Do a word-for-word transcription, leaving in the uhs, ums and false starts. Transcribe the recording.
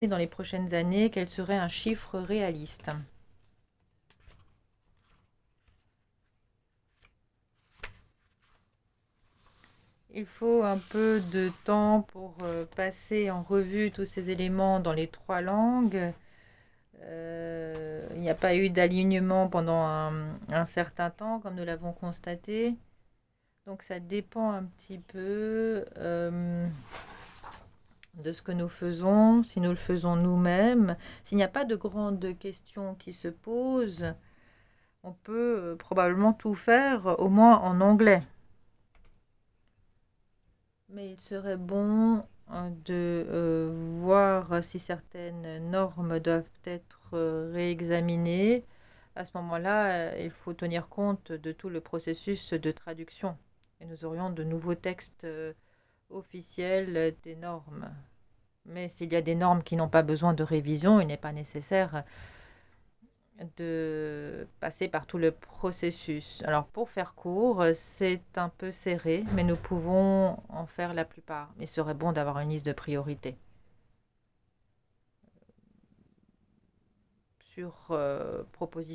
dans les prochaines années, quel serait un chiffre réaliste? Il faut un peu de temps pour euh, passer en revue tous ces éléments dans les trois langues. Euh, il n'y a pas eu d'alignement pendant un, un certain temps, comme nous l'avons constaté. Donc ça dépend un petit peu euh, de ce que nous faisons, si nous le faisons nous-mêmes. S'il n'y a pas de grandes questions qui se posent, on peut euh, probablement tout faire, au moins en anglais. Mais il serait bon euh, de euh, voir si certaines normes doivent être euh, réexaminées. À ce moment-là, euh, il faut tenir compte de tout le processus de traduction. Et nous aurions de nouveaux textes euh, officiels euh, des normes. Mais s'il y a des normes qui n'ont pas besoin de révision, il n'est pas nécessaire de passer par tout le processus. Alors pour faire court, c'est un peu serré, mais nous pouvons en faire la plupart. Il serait bon d'avoir une liste de priorités sur euh, proposition.